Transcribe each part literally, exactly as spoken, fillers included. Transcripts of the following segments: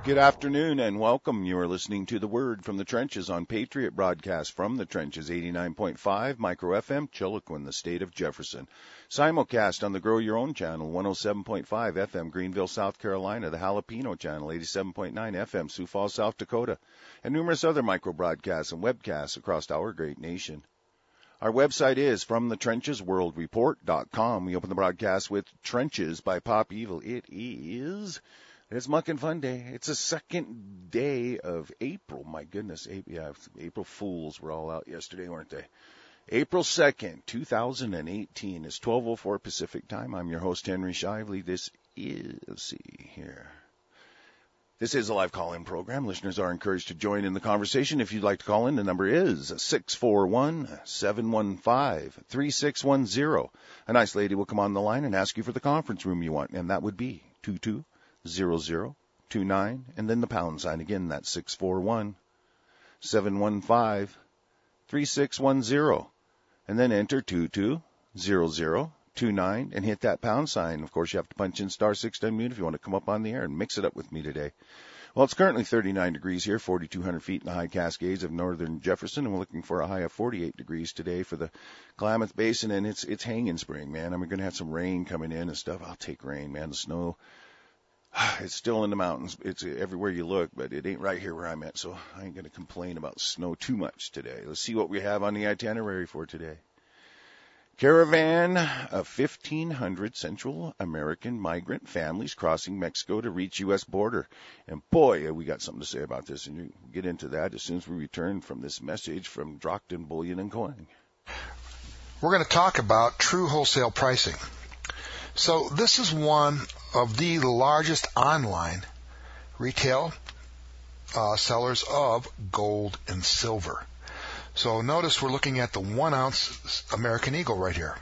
Good afternoon and welcome. You are listening to The Word from the Trenches on Patriot Broadcast from the Trenches, eighty-nine point five Micro F M, Chiloquin, the state of Jefferson. Simulcast on the Grow Your Own channel, one oh seven point five F M, Greenville, South Carolina, the Jalapeno channel, eighty-seven point nine F M, Sioux Falls, South Dakota, and numerous other micro broadcasts and webcasts across our great nation. Our website is from the trenches world report dot com. We open the broadcast with Trenches by Pop Evil. It is... It's Muckin' Fun Day. It's the second day of April. My goodness. April, yeah, April Fools were all out yesterday, weren't they? April second, two thousand eighteen. It's twelve oh four Pacific time. I'm your host, Henry Shively. This is, let's see here. This is a live call-in program. Listeners are encouraged to join in the conversation. If you'd like to call in, the number is six four one, seven one five, three six one zero. A nice lady will come on the line and ask you for the conference room you want, and that would be two two zero zero two nine, and then the pound sign. Again, that's six four one, seven one five, three six one zero, and then enter two two zero zero two nine and hit that pound sign. Of course, you have to punch in star six to unmute if you want to come up on the air and mix it up with me today. Well, it's currently thirty-nine degrees here, forty-two hundred feet in the high Cascades of northern Jefferson, and we're looking for a high of forty-eight degrees today for the Klamath Basin, and it's it's hanging spring, man. I'm going to have some rain coming in and stuff. I'll take rain, man. The snow, it's still in the mountains. It's everywhere you look, but it ain't right here where I'm at, so I ain't going to complain about snow too much today. Let's see what we have on the itinerary for today. Caravan of fifteen hundred Central American migrant families crossing Mexico to reach U S border. And boy, we got something to say about this, and you get into that as soon as we return from this message from Drockton, Bullion and Coin. We're going to talk about true wholesale pricing. So this is one of the largest online retail uh, sellers of gold and silver. So notice we're looking at the one ounce American Eagle right here,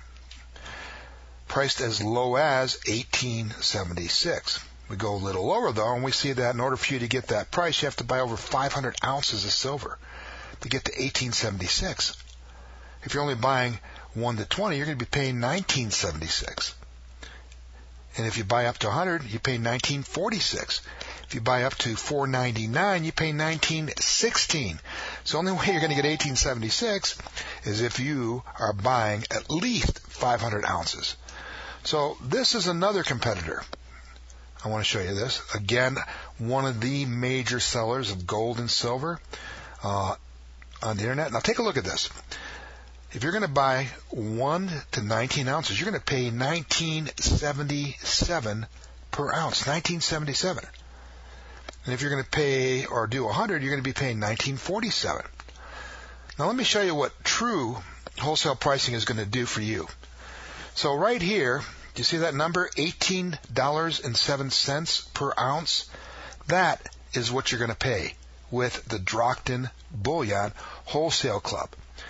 priced as low as eighteen seventy-six. We go a little lower though, and we see that in order for you to get that price, you have to buy over five hundred ounces of silver to get to eighteen seventy-six. If you're only buying one to twenty, you're going to be paying nineteen seventy-six. And if you buy up to one hundred, you pay nineteen forty-six. If you buy up to four ninety-nine, you pay nineteen sixteen. So the only way you're going to get eighteen seventy-six is if you are buying at least five hundred ounces. So this is another competitor. I want to show you this. Again, one of the major sellers of gold and silver uh, on the internet. Now take a look at this. If you're going to buy one to nineteen ounces, you're going to pay nineteen seventy-seven per ounce, nineteen seventy-seven. And if you're going to pay or do one hundred, you're going to be paying nineteen forty-seven. Now let me show you what true wholesale pricing is going to do for you. So right here, do you see that number, eighteen dollars and seven cents per ounce? That is what you're going to pay with the Drockton Bullion Wholesale Club.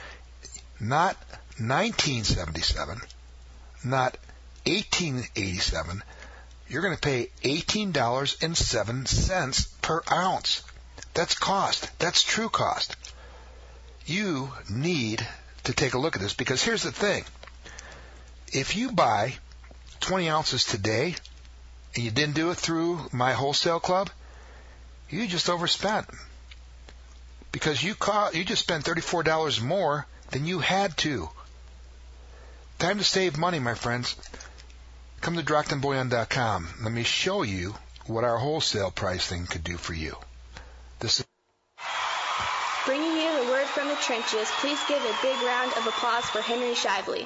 Not nineteen seventy-seven, not eighteen eighty-seven. You're going to pay eighteen dollars and seven cents per ounce. That's cost. That's true cost. You need to take a look at this, because here's the thing. If you buy twenty ounces today and you didn't do it through my wholesale club, you just overspent, because you cost, you just spent thirty-four dollars more than you had to. Time to save money, my friends. Come to Drockton Bullion dot com. Let me show you what our wholesale pricing could do for you. This is Bringing you the word from the trenches, please give a big round of applause for Henry Shively.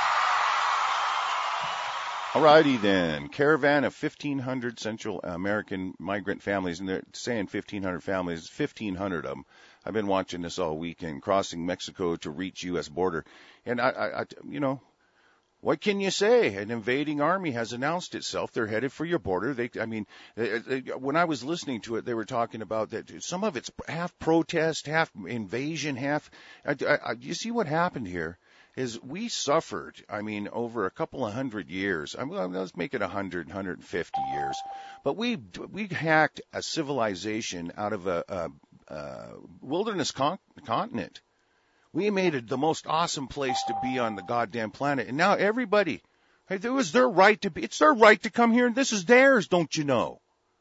All righty then. Caravan of fifteen hundred Central American migrant families, and they're saying fifteen hundred families, fifteen hundred of them. I've been watching this all weekend, crossing Mexico to reach U S border. And, I, I, I, you know, what can you say? An invading army has announced itself. They're headed for your border. They, I mean, they, they, when I was listening to it, they were talking about that some of it's half protest, half invasion, half. I, I, you see what happened here is we suffered, I mean, over a couple of hundred years. I mean, let's make it one hundred, one hundred fifty years. But we we hacked a civilization out of a, a Uh, wilderness con- continent. We made it the most awesome place to be on the goddamn planet, and now everybody, hey, it was their right to be. It's their right to come here, and this is theirs, don't you know?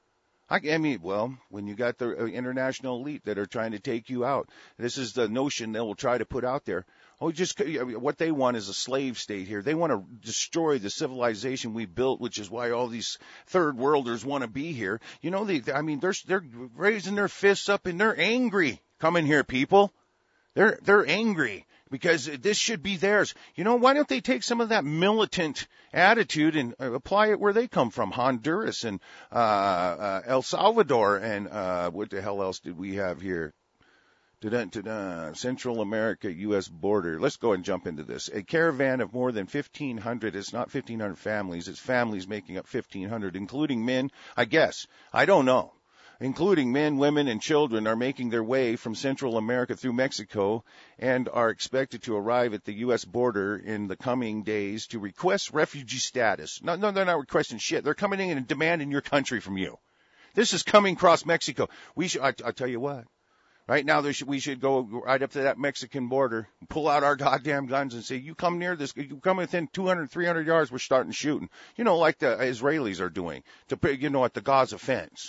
I, I mean, well, when you got the international elite that are trying to take you out, this is the notion they will try to put out there. Oh, just what they want is a slave state here. They want to destroy the civilization we built, which is why all these third worlders want to be here. You know, they, I mean, they're they're raising their fists up and they're angry. Come in here, people. They're they're angry because this should be theirs. You know, why don't they take some of that militant attitude and apply it where they come from? Honduras and uh, uh El Salvador and uh what the hell else did we have here? Da-da-da-da. Central America, U S border. Let's go and jump into this. A caravan of more than fifteen hundred, it's not fifteen hundred families, it's families making up fifteen hundred, including men, I guess. I don't know. Including men, women, and children are making their way from Central America through Mexico and are expected to arrive at the U S border in the coming days to request refugee status. No, no, they're not requesting shit. They're coming in and demanding your country from you. This is coming across Mexico. We should, I, I'll tell you what. Right now, there should, we should go right up to that Mexican border, pull out our goddamn guns and say, you come near this, you come within two hundred, three hundred yards, we're starting shooting. You know, like the Israelis are doing, to, you know, at the Gaza fence.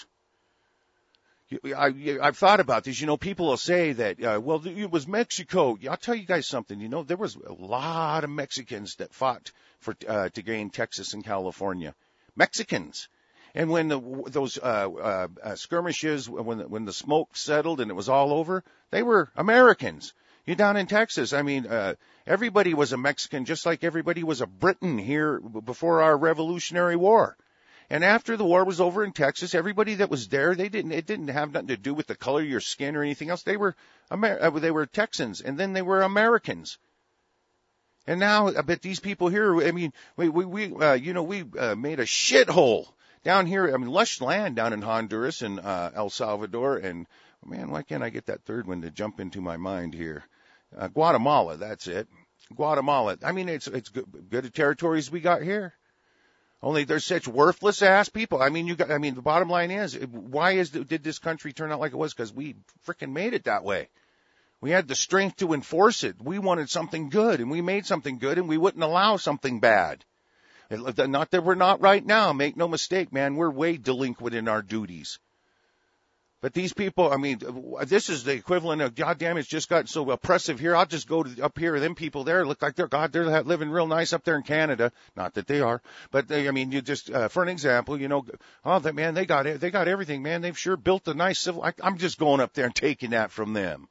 I, I've thought about this. You know, people will say that, uh, well, it was Mexico. I'll tell you guys something. You know, there was a lot of Mexicans that fought for uh, to gain Texas and California. Mexicans. And when the, those uh, uh, uh, skirmishes, when the, when the smoke settled and it was all over, they were Americans. You down in Texas, I mean, uh, everybody was a Mexican, just like everybody was a Briton here before our Revolutionary War. And after the war was over in Texas, everybody that was there, they didn't, it didn't have nothing to do with the color of your skin or anything else. They were, Amer- they were Texans, and then they were Americans. And now, I bet these people here, I mean, we, we, we uh, you know, we uh, made a shithole. Down here, I mean, lush land down in Honduras and uh, El Salvador, and, man, why can't I get that third one to jump into my mind here? Uh, Guatemala, that's it. Guatemala. I mean, it's it's good, good territories we got here. Only they're such worthless ass people. I mean, you got. I mean, the bottom line is, why is did this country turn out like it was? Because we frickin' made it that way. We had the strength to enforce it. We wanted something good, and we made something good, and we wouldn't allow something bad. Not that we're not right now. Make no mistake, man. We're way delinquent in our duties. But these people, I mean, this is the equivalent of, goddamn, it's just gotten so oppressive here. I'll just go to up here. Them people there look like they're, God, they're living real nice up there in Canada. Not that they are. But, they, I mean, you just, uh, for an example, you know, oh, that man, they got it. They got everything, man. They've sure built a nice civil. I, I'm just going up there and taking that from them.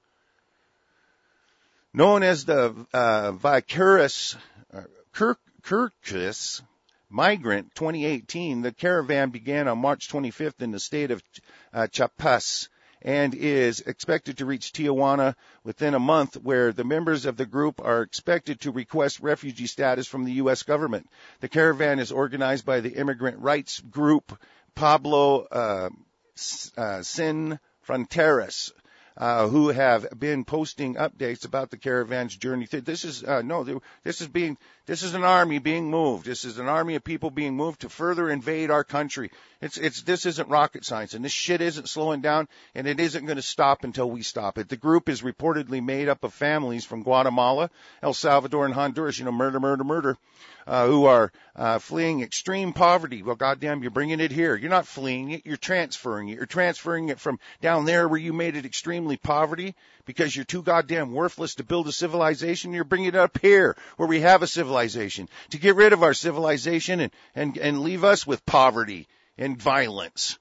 Known as the uh, Vicarious uh, Kirk. Kirkus Migrant twenty eighteen, the caravan began on March twenty-fifth in the state of uh, Chiapas and is expected to reach Tijuana within a month, where the members of the group are expected to request refugee status from the U S government. The caravan is organized by the immigrant rights group Pablo uh, uh, Sin Fronteras, Uh, who have been posting updates about the caravan's journey. This is uh, no, this is being, this is an army being moved. This is an army of people being moved to further invade our country. It's, it's, this isn't rocket science, and this shit isn't slowing down, and it isn't going to stop until we stop it. The group is reportedly made up of families from Guatemala, El Salvador, and Honduras. You know, murder, murder, murder. Uh, who are uh, fleeing extreme poverty. Well, goddamn, you're bringing it here. You're not fleeing it. You're transferring it. You're transferring it from down there where you made it extremely poverty because you're too goddamn worthless to build a civilization. You're bringing it up here where we have a civilization to get rid of our civilization and, and, and leave us with poverty and violence.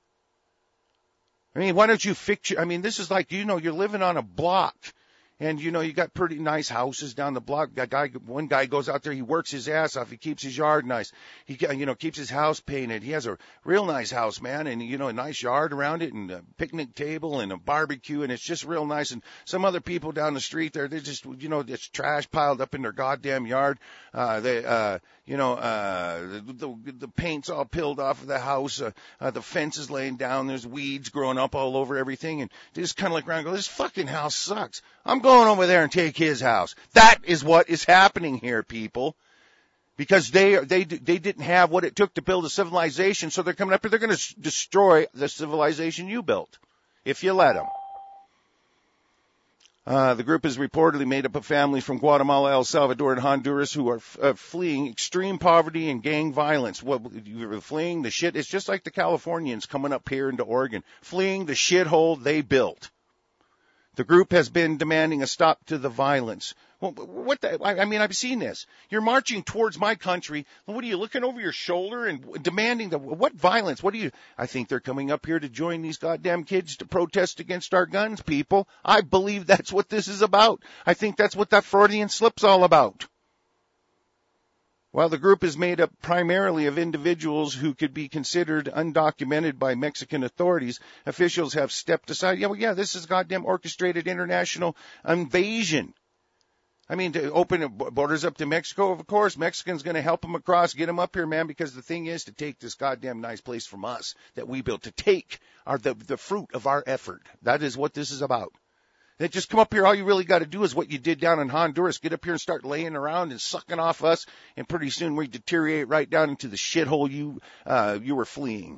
I mean, why don't you fix your, I mean, this is like, you know, you're living on a block. And, you know, you got pretty nice houses down the block. That guy, one guy goes out there, he works his ass off. He keeps his yard nice. He, you know, keeps his house painted. He has a real nice house, man. And, you know, a nice yard around it and a picnic table and a barbecue. And it's just real nice. And some other people down the street there, they just, you know, it's trash piled up in their goddamn yard. Uh, they, uh, you know, uh, the, the, the paint's all peeled off of the house. Uh, uh, the fence is laying down. There's weeds growing up all over everything. And they just kind of look around and go, this fucking house sucks. I'm going over there and take his house. That is what is happening here, people. Because they they they didn't have what it took to build a civilization, so they're coming up here. They're going to destroy the civilization you built, if you let them. Uh, the group is reportedly made up of families from Guatemala, El Salvador, and Honduras who are f- uh, fleeing extreme poverty and gang violence. What you're fleeing the shit? It's just like the Californians coming up here into Oregon, fleeing the shithole they built. The group has been demanding a stop to the violence. Well, what the, I, I mean, I've seen this. You're marching towards my country. What are you looking over your shoulder and demanding the, what violence? What do you, I think they're coming up here to join these goddamn kids to protest against our guns, people. I believe that's what this is about. I think that's what that Freudian slip's all about. While the group is made up primarily of individuals who could be considered undocumented by Mexican authorities, officials have stepped aside. Yeah, well, yeah, this is goddamn orchestrated international invasion. I mean, to open borders up to Mexico, of course, Mexican's going to help them across, get them up here, man, because the thing is to take this goddamn nice place from us that we built, to take our, the, the fruit of our effort. That is what this is about. They just come up here. All you really got to do is what you did down in Honduras. Get up here and start laying around and sucking off us, and pretty soon we deteriorate right down into the shithole you uh, you were fleeing.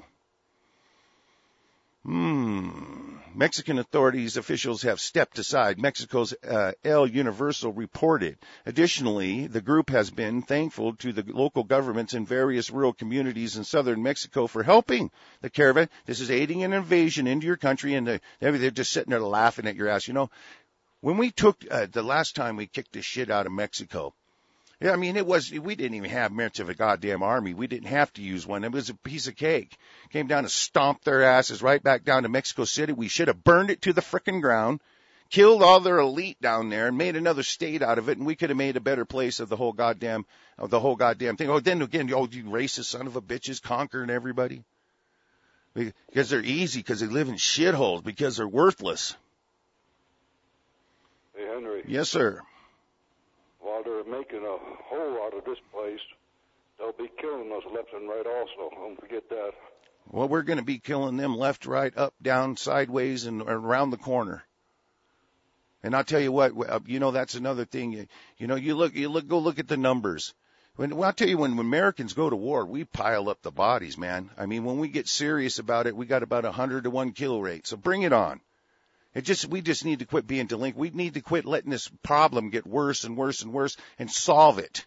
Hmm. Mexican authorities officials have stepped aside. Mexico's uh, El Universal reported. Additionally, the group has been thankful to the local governments in various rural communities in southern Mexico for helping the caravan. This is aiding an invasion into your country, and the, they're just sitting there laughing at your ass. You know, when we took uh, the last time we kicked the shit out of Mexico, yeah, I mean, it was, we didn't even have much of a goddamn army. We didn't have to use one. It was a piece of cake. Came down to stomp their asses right back down to Mexico City. We should have burned it to the frickin' ground, killed all their elite down there, and made another state out of it, and we could have made a better place of the whole goddamn, of the whole goddamn thing. Oh, then again, oh, you racist son of a bitches conquering everybody. Because they're easy, because they live in shitholes, because they're worthless. Hey, Henry. Yes, sir. While they're making a hole out of this place, they'll be killing us left and right also. Don't forget that. Well, we're going to be killing them left, right, up, down, sideways, and around the corner. And I'll tell you what, you know, that's another thing. You, you know, you look, you look, go look at the numbers. When, well, I'll tell you, when, when Americans go to war, we pile up the bodies, man. I mean, when we get serious about it, we got about a hundred to one kill rate. So bring it on. It just, we just need to quit being delinquent. We need to quit letting this problem get worse and worse and worse and solve it.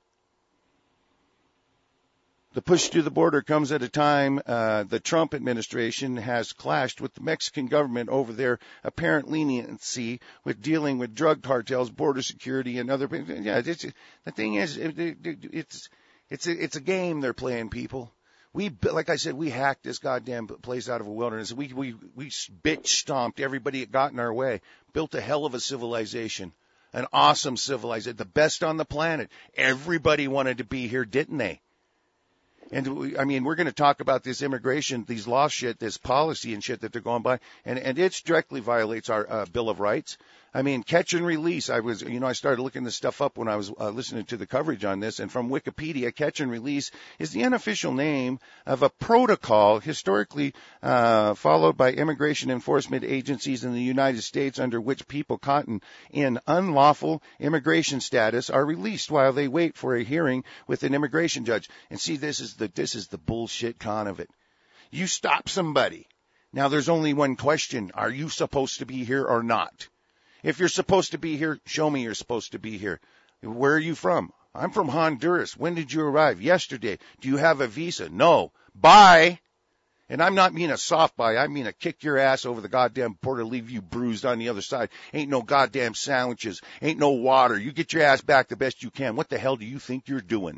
The push to the border comes at a time uh, the Trump administration has clashed with the Mexican government over their apparent leniency with dealing with drug cartels, border security, and other. Yeah, it's, the thing is, it, it, it's it's a, it's a game they're playing, people. We, like I said, we hacked this goddamn place out of a wilderness. We, we, we bitch stomped everybody that got in our way, built a hell of a civilization, an awesome civilization, the best on the planet. Everybody wanted to be here, didn't they? And we, I mean, we're going to talk about this immigration, these law shit, this policy and shit that they're going by, and, and it directly violates our uh, Bill of Rights. I mean, catch and release. I was, you know, I started looking this stuff up when I was uh, listening to the coverage on this, and from Wikipedia, catch and release is the unofficial name of a protocol historically uh, followed by immigration enforcement agencies in the United States, under which people caught in, in unlawful immigration status are released while they wait for a hearing with an immigration judge. And see, this is the this is the bullshit con of it. You stop somebody. Now, there's only one question: are you supposed to be here or not? If you're supposed to be here, show me you're supposed to be here. Where are you from? I'm from Honduras. When did you arrive? Yesterday. Do you have a visa? No. Bye. And I'm not mean a soft bye. I mean a kick your ass over the goddamn border, leave you bruised on the other side. Ain't no goddamn sandwiches. Ain't no water. You get your ass back the best you can. What the hell do you think you're doing?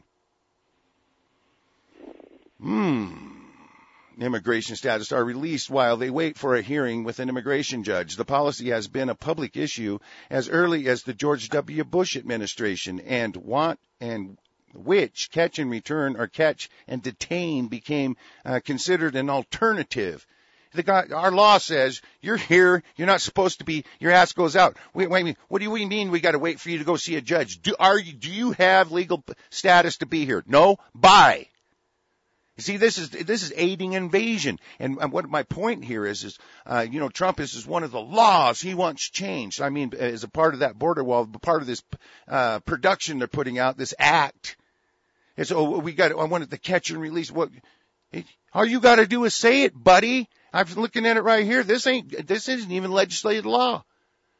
Hmm. Immigration status are released while they wait for a hearing with an immigration judge. The policy has been a public issue as early as the George W. Bush administration, and want and which catch and return or catch and detain became uh, considered an alternative. The guy, our law says you're here, you're not supposed to be. Your ass goes out. Wait, wait a minute. What do you mean? We got to wait for you to go see a judge? Do are you? Do you have legal status to be here? No. Bye. You see, this is this is aiding invasion, and, and what my point here is is uh, you know, Trump is, is one of the laws he wants changed. I mean, as a part of that border wall, part of this uh, production they're putting out, this act. And so we got. I wanted to catch and release. What all you got to do is say it, buddy. I'm looking at it right here. This ain't this isn't even legislated law.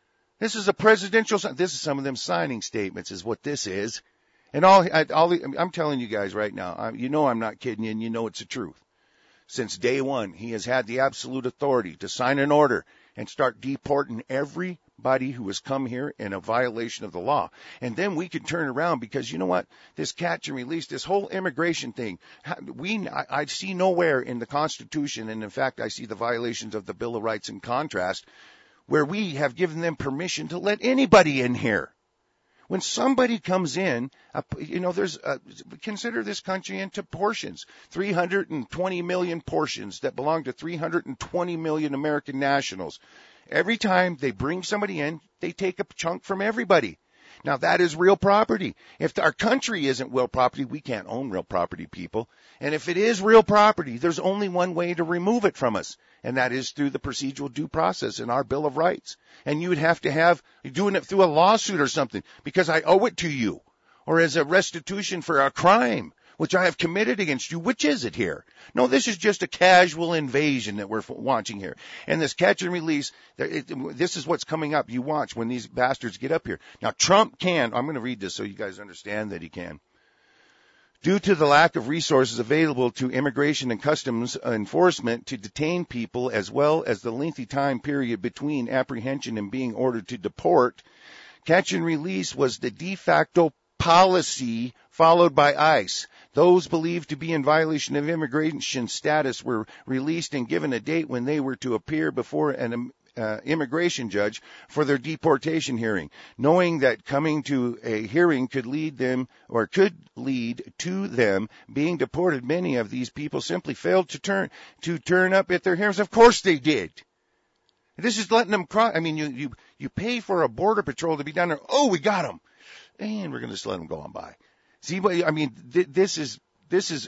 This is a presidential, this is some of them signing statements is what this is. And all, I, all I'm telling you guys right now, I, you know I'm not kidding you, and you know it's the truth. Since day one, he has had the absolute authority to sign an order and start deporting everybody who has come here in a violation of the law. And then we can turn around because, you know what, this catch and release, this whole immigration thing, we I, I see nowhere in the Constitution, and in fact I see the violations of the Bill of Rights in contrast, where we have given them permission to let anybody in here. When somebody comes in, uh, you know, there's uh, consider this country into portions, three hundred twenty million portions that belong to three hundred twenty million American nationals. Every time they bring somebody in, they take a chunk from everybody. Now, that is real property. If our country isn't real property, we can't own real property, people. And if it is real property, there's only one way to remove it from us, and that is through the procedural due process in our Bill of Rights. And you would have to have, you're doing it through a lawsuit or something, because I owe it to you, or as a restitution for a crime, which I have committed against you. Which is it here? No, this is just a casual invasion that we're watching here. And this catch and release, this is what's coming up. You watch when these bastards get up here. Now, Trump can, I'm going to read this so you guys understand that he can. Due to the lack of resources available to Immigration and Customs Enforcement to detain people, as well as the lengthy time period between apprehension and being ordered to deport, catch and release was the de facto policy followed by ICE. Those believed to be in violation of immigration status were released and given a date when they were to appear before an uh, immigration judge for their deportation hearing, knowing that coming to a hearing could lead them or could lead to them being deported. Many of these people simply failed to turn to turn up at their hearings. Of course they did. This is letting them cross. I mean, you you you pay for a border patrol to be down there. Oh, we got them, and we're going to just let them go on by. See, I mean, th- this is this is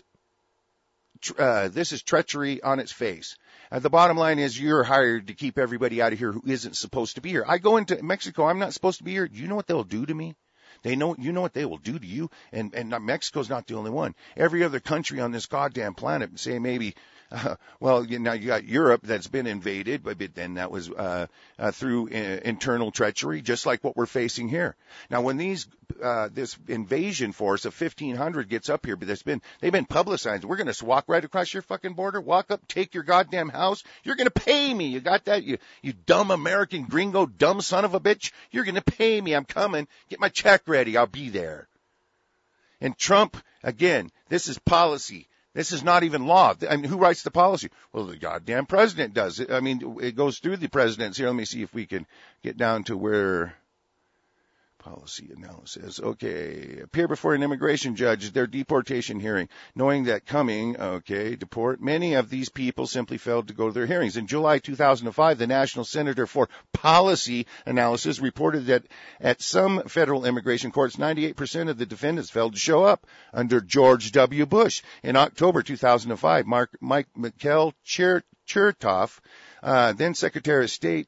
uh, this is treachery on its face. Uh, the bottom line is you're hired to keep everybody out of here who isn't supposed to be here. I go into Mexico. I'm not supposed to be here. Do you know what they'll do to me? They know, you know what they will do to you. And, and Mexico's not the only one. Every other country on this goddamn planet, say maybe, uh, well, you, now you got Europe that's been invaded, but then that was, uh, uh, through uh, internal treachery, just like what we're facing here. Now, when these, uh, this invasion force of fifteen hundred gets up here, but there's been, they've been publicized. We're going to walk right across your fucking border, walk up, take your goddamn house. You're going to pay me. You got that? You, you dumb American gringo, dumb son of a bitch. You're going to pay me. I'm coming. Get my check ready. I'll be there. And Trump, again, this is policy. This is not even law. I mean, who writes the policy? Well, the goddamn president does. I mean, it goes through the presidents. Here, let me see if we can get down to where policy analysis. Okay. Appear before an immigration judge, their deportation hearing, knowing that coming, okay, deport. Many of these people simply failed to go to their hearings. In July two thousand five, the National Center for Policy Analysis reported that at some federal immigration courts, ninety-eight percent of the defendants failed to show up under George W. Bush. In October two thousand five, Mark, Mike Mikhail Chertoff, uh, then Secretary of State,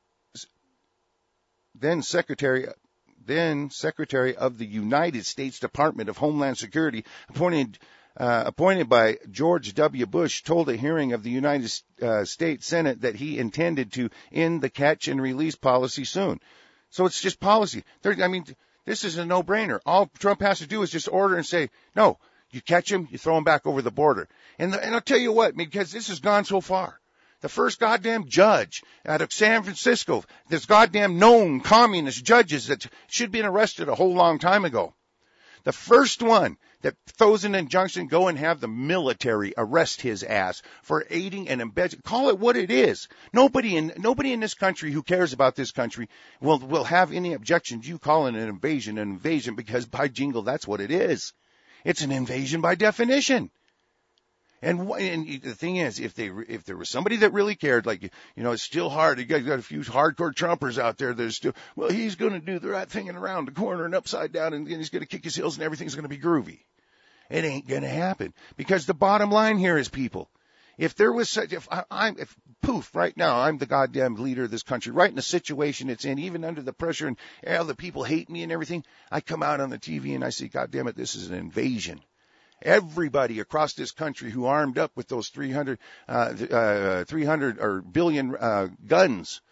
then Secretary then Secretary of the United States Department of Homeland Security, appointed uh, appointed by George W. Bush, told a hearing of the United uh, States Senate that he intended to end the catch and release policy soon. So it's just policy. There, I mean, this is a no-brainer. All Trump has to do is just order and say, no, you catch him, you throw him back over the border. And, the, and I'll tell you what, because this has gone so far. The first goddamn judge out of San Francisco, this goddamn known communist judges that should have been arrested a whole long time ago. The first one that throws an injunction, go and have the military arrest his ass for aiding and abetting. Call it what it is. Nobody in nobody in this country who cares about this country will will have any objections. You calling it an invasion an invasion because by jingle, that's what it is. It's an invasion by definition. And, and the thing is, if they, if there was somebody that really cared, like, you know, it's still hard. You got, you got a few hardcore Trumpers out there that are still, well, he's going to do the right thing and around the corner and upside down and, and he's going to kick his heels and everything's going to be groovy. It ain't going to happen because the bottom line here is, people, if there was such, if I, I'm, if poof, right now, I'm the goddamn leader of this country, right in the situation it's in, even under the pressure and all the people hate me and everything, I come out on the T V and I say, God damn it, this is an invasion. Everybody across this country who armed up with those three hundred, uh, uh, three hundred or billion, uh, guns,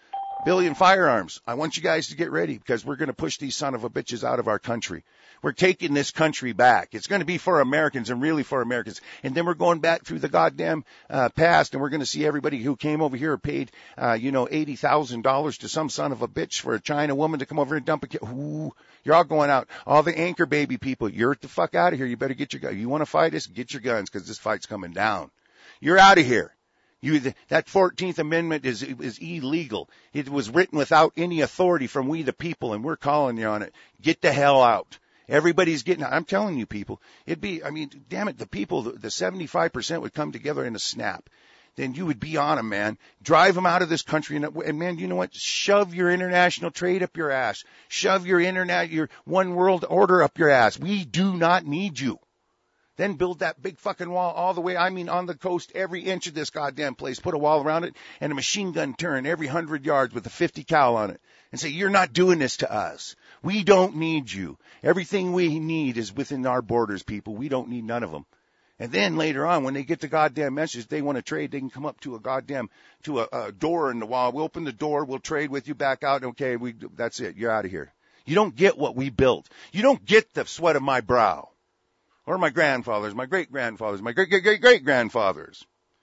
billion firearms. I want you guys to get ready because we're going to push these son of a bitches out of our country. We're taking this country back. It's going to be for Americans and really for Americans. And then we're going back through the goddamn uh, past, and we're going to see everybody who came over here paid, uh, you know, eighty thousand dollars to some son of a bitch for a China woman to come over and dump a kid. Ooh, you're all going out. All the anchor baby people, you're the fuck out of here. You better get your gun. You want to fight us? Get your guns because this fight's coming down. You're out of here. You, that fourteenth Amendment is, is illegal. It was written without any authority from we the people, and we're calling you on it. Get the hell out. Everybody's getting, I'm telling you people, it'd be, I mean, damn it, the people, the, the seventy-five percent would come together in a snap. Then you would be on them, man. Drive them out of this country. And, and man, you know what? Shove your international trade up your ass. Shove your internet, your one world order up your ass. We do not need you. Then build that big fucking wall all the way, I mean, on the coast, every inch of this goddamn place. Put a wall around it and a machine gun turret every hundred yards with a fifty cal on it. And say, you're not doing this to us. We don't need you. Everything we need is within our borders, people. We don't need none of them. And then later on, when they get the goddamn message, they want to trade, they can come up to a goddamn, to a, a door in the wall. We'll open the door. We'll trade with you back out. Okay, we, that's it. You're out of here. You don't get what we built. You don't get the sweat of my brow. Or my grandfathers, my great-grandfathers, my great-great-great-grandfathers.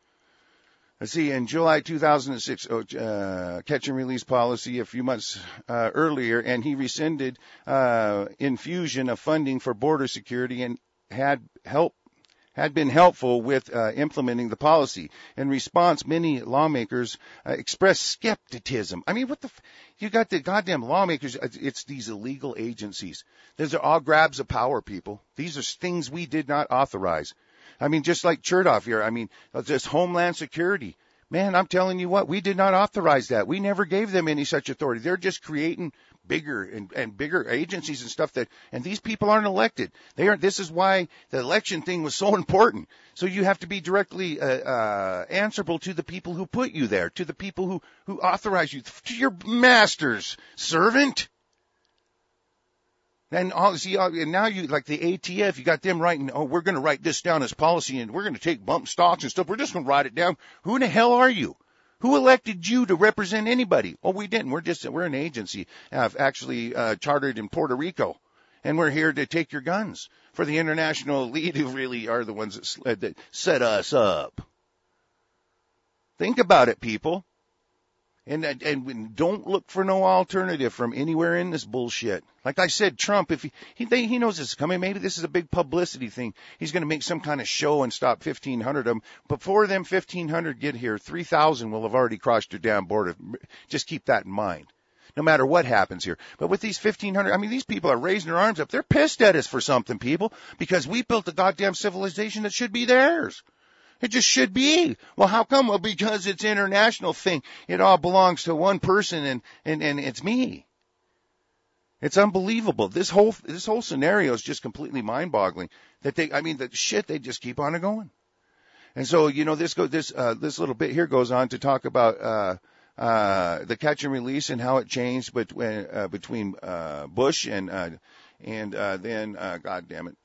Let's see, in July two thousand six, oh, uh, catch and release policy a few months uh, earlier, and he rescinded uh, infusion of funding for border security and had help had been helpful with uh, implementing the policy. In response, many lawmakers uh, expressed skepticism. I mean, what the, f- you got the goddamn lawmakers, it's these illegal agencies. These are all grabs of power, people. These are things we did not authorize. I mean, just like Chertoff here, I mean, this Homeland Security. Man, I'm telling you what, we did not authorize that. We never gave them any such authority. They're just creating bigger and, and bigger agencies and stuff that, and these people aren't elected. They aren't, this is why the election thing was so important. So you have to be directly, uh, uh, answerable to the people who put you there, to the people who, who authorize you, to your masters, servant. And all, see, and now you, like the A T F, you got them writing, oh, we're going to write this down as policy and we're going to take bump stocks and stuff. We're just going to write it down. Who in the hell are you? Who elected you to represent anybody? Oh, we didn't. We're just, we're an agency, uh, actually, uh, chartered in Puerto Rico. And we're here to take your guns for the international elite who really are the ones that, that set us up. Think about it, people. And, and don't look for no alternative from anywhere in this bullshit. Like I said, Trump, if he, he, he knows this is coming, maybe this is a big publicity thing. He's going to make some kind of show and stop fifteen hundred of them. Before them fifteen hundred get here, three thousand will have already crossed your damn border. Just keep that in mind. No matter what happens here. But with these fifteen hundred, I mean, these people are raising their arms up. They're pissed at us for something, people, because we built a goddamn civilization that should be theirs. It just should be. Well, how come? Well, because it's an international thing. It all belongs to one person, and, and, and it's me. It's unbelievable. This whole this whole scenario is just completely mind-boggling. That they, I mean, the shit, they just keep on going. And so, you know, this go this uh, this little bit here goes on to talk about uh, uh, the catch and release and how it changed between uh, between uh, Bush and uh, and uh, then, uh, God damn it.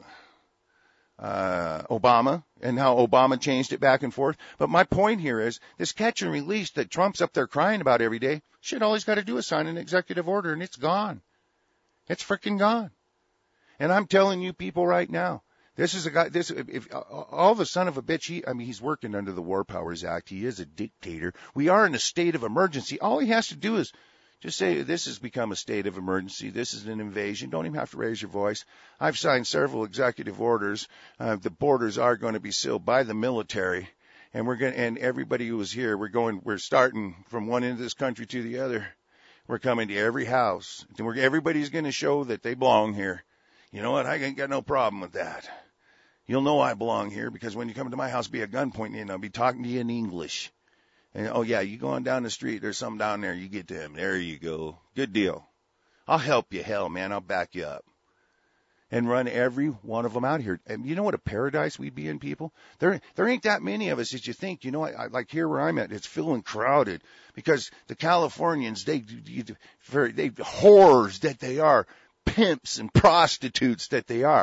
Uh, Obama, and how Obama changed it back and forth. But my point here is this catch and release that Trump's up there crying about every day, shit, all he's got to do is sign an executive order and it's gone. It's freaking gone. And I'm telling you people right now, this is a guy, this, if, if all the son of a bitch, he, I mean, he's working under the War Powers Act. He is a dictator. We are in a state of emergency. All he has to do is just say, this has become a state of emergency. This is an invasion. Don't even have to raise your voice. I've signed several executive orders. Uh, the borders are going to be sealed by the military. And we're going to, and everybody who is here, we're going, we're starting from one end of this country to the other. We're coming to every house. And we're, everybody's going to show that they belong here. You know what? I ain't got no problem with that. You'll know I belong here because when you come to my house, be a gun pointing in, I'll be talking to you in English. And, oh, yeah, you go on down the street, there's some down there, you get to him. There you go. Good deal. I'll help you. Hell, man, I'll back you up. And run every one of them out here. And you know what a paradise we'd be in, people? There there ain't that many of us as you think. You know, I, I, like here where I'm at, it's feeling crowded because the Californians, they, they, they whores that they are, pimps and prostitutes that they are.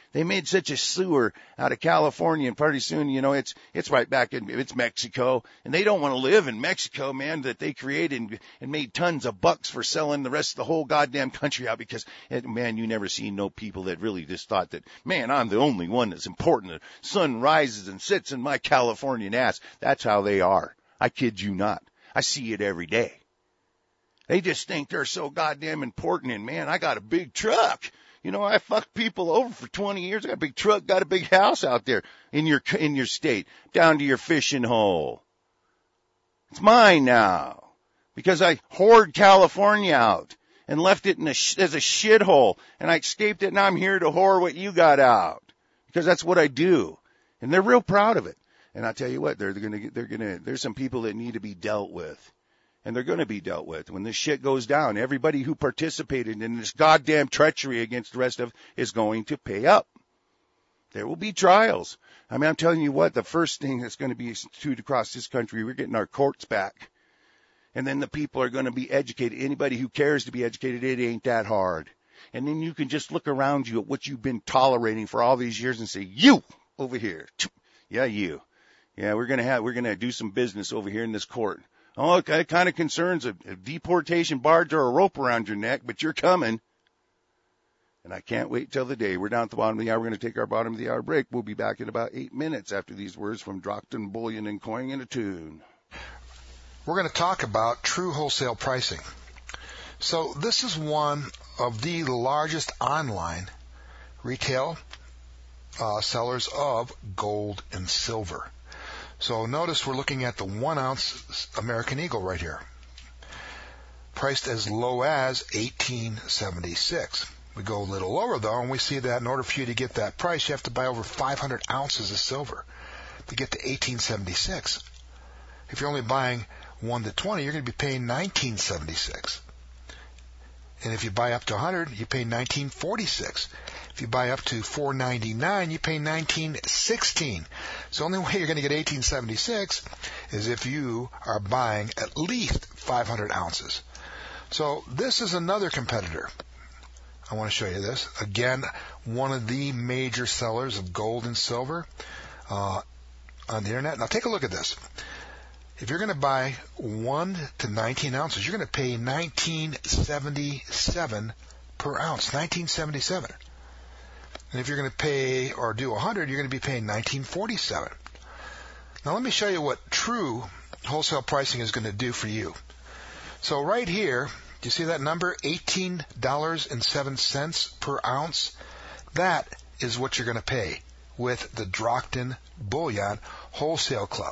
They made such a sewer out of California, and pretty soon, you know, it's it's right back in it's Mexico, and they don't want to live in Mexico, man, that they created and, and made tons of bucks for selling the rest of the whole goddamn country out because, man, you never see no people that really just thought that, man, I'm the only one that's important. The sun rises and sits in my Californian ass. That's how they are. I kid you not. I see it every day. They just think they're so goddamn important, and, man, I got a big truck. You know, I fucked people over for twenty years. I got a big truck, got a big house out there in your in your state, down to your fishing hole. It's mine now because I hoard California out and left it in a sh- as a shithole, and I escaped it, and I'm here to whore what you got out because that's what I do, and they're real proud of it. And I tell you what, they're, they're gonna they're gonna there's some people that need to be dealt with. And they're going to be dealt with when this shit goes down. Everybody who participated in this goddamn treachery against the rest of is going to pay up. There will be trials. I mean, I'm telling you what, the first thing that's going to be instituted across this country, we're getting our courts back. And then the people are going to be educated. Anybody who cares to be educated, it ain't that hard. And then you can just look around you at what you've been tolerating for all these years and say, you over here. Yeah, you. Yeah, we're going to have, we're going to do some business over here in this court. Oh, okay, kind of concerns a, a deportation barge or a rope around your neck, but you're coming. And I can't wait till the day. We're down at the bottom of the hour. We're going to take our bottom of the hour break. We'll be back in about eight minutes after these words from Drockton, Bullion, and Coin in a Tune. We're going to talk about true wholesale pricing. So this is one of the largest online retail uh, sellers of gold and silver. So notice we're looking at the one ounce American Eagle right here, priced as low as eighteen seventy-six. We go a little lower though, and we see that in order for you to get that price, you have to buy over five hundred ounces of silver to get to eighteen seventy-six. If you're only buying one to twenty, you're going to be paying nineteen seventy-six. And if you buy up to one hundred, you pay nineteen forty-six. If you buy up to four ninety-nine, you pay nineteen sixteen. So the only way you're going to get eighteen seventy-six is if you are buying at least five hundred ounces. So this is another competitor. I want to show you this. Again, one of the major sellers of gold and silver uh, on the internet. Now take a look at this. If you're going to buy one to nineteen ounces, you're going to pay nineteen seventy-seven per ounce, nineteen seventy-seven. And if you're going to pay or do one hundred, you're going to be paying nineteen forty-seven. Now let me show you what true wholesale pricing is going to do for you. So right here, do you see that number, eighteen dollars and seven cents per ounce? That is what you're going to pay with the Drockton Bullion Wholesale Club.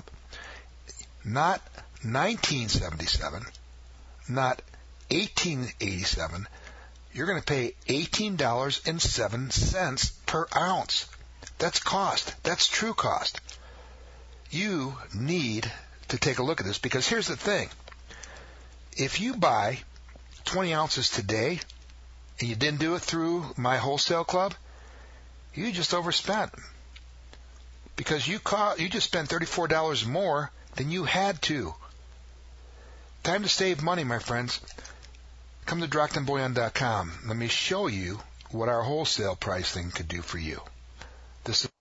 Not nineteen seventy-seven, not eighteen eighty-seven. You're going to pay eighteen dollars and seven cents per ounce. That's cost. That's true cost. You need to take a look at this because here's the thing. If you buy twenty ounces today and you didn't do it through my wholesale club, you just overspent because you caught, you just spent thirty-four dollars more than you had to. Time to save money, my friends. Come to Drockton Bullion dot com. Let me show you what our wholesale pricing could do for you. This is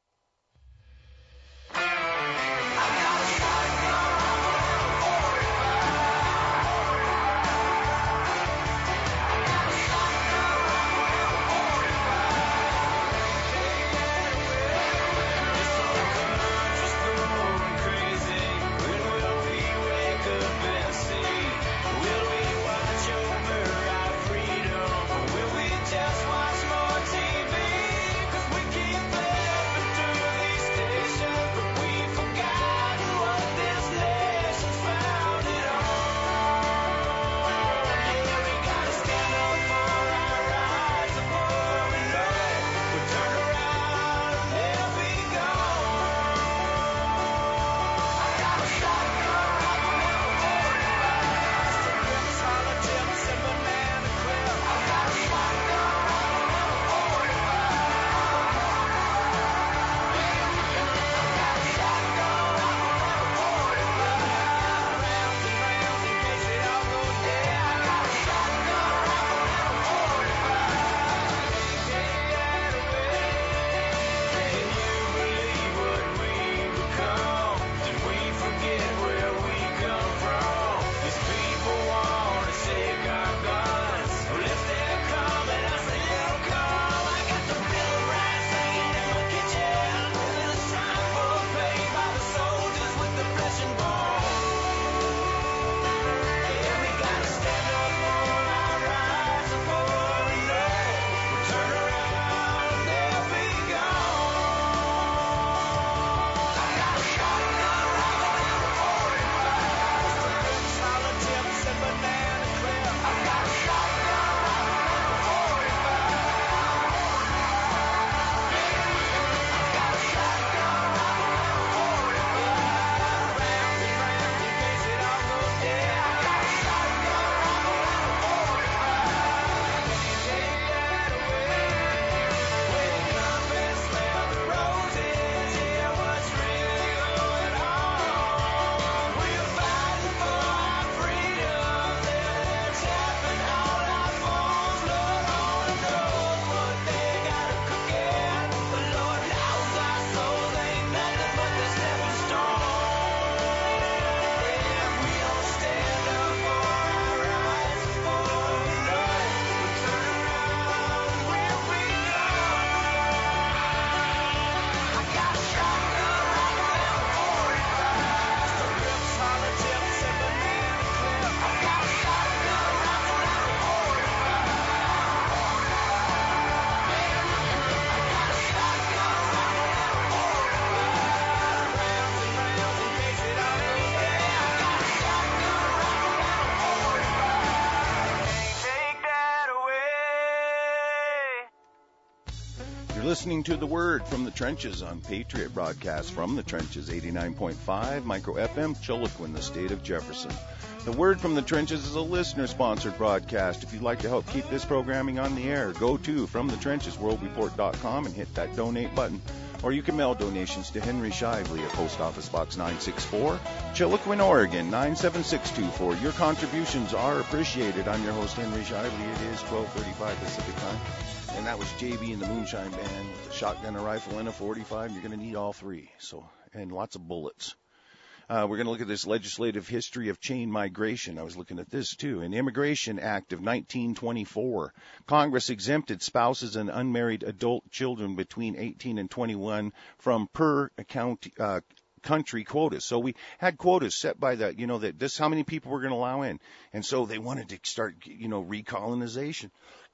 listening to The Word from the Trenches on Patriot Broadcast from the Trenches, eighty-nine point five Micro F M, Chiloquin, the state of Jefferson. The Word from the Trenches is a listener-sponsored broadcast. If you'd like to help keep this programming on the air, go to from the trenches world report dot com and hit that donate button. Or you can mail donations to Henry Shively at Post Office Box nine sixty-four, Chiloquin, Oregon, nine seven six two four. Your contributions are appreciated. I'm your host, Henry Shively. It is twelve thirty-five Pacific time. And that was J B and the Moonshine Band with a shotgun, a rifle, and a forty-five. You're going to need all three, so and lots of bullets. Uh, we're going to look at this legislative history of chain migration. I was looking at this, too. In the Immigration Act of nineteen twenty-four, Congress exempted spouses and unmarried adult children between eighteen and twenty-one from per county, uh, country quotas. So we had quotas set by the, you know, that this how many people we're going to allow in. And so they wanted to start, you know, recolonization.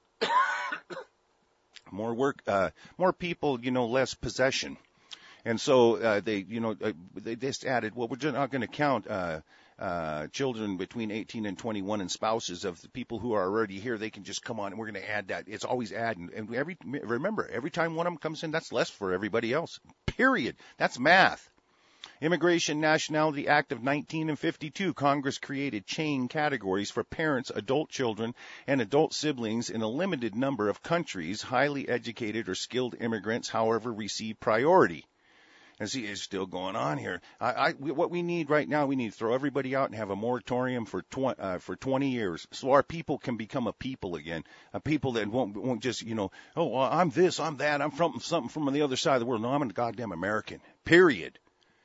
More work, uh, more people, you know, less possession. And so uh, they, you know, uh, they just added, well, we're not going to count uh, uh, children between eighteen and twenty-one and spouses of the people who are already here. They can just come on, and we're going to add that. It's always adding. And every remember, every time one of them comes in, that's less for everybody else. Period. That's math. Immigration Nationality Act of nineteen fifty-two, Congress created chain categories for parents, adult children, and adult siblings in a limited number of countries. Highly educated or skilled immigrants, however, receive priority. And see, it's still going on here. I, I, what we need right now, we need to throw everybody out and have a moratorium for tw- uh, for twenty years, so our people can become a people again, a people that won't won't just, you know, oh, well, I'm this, I'm that, I'm from something from the other side of the world. No, I'm a goddamn American. Period.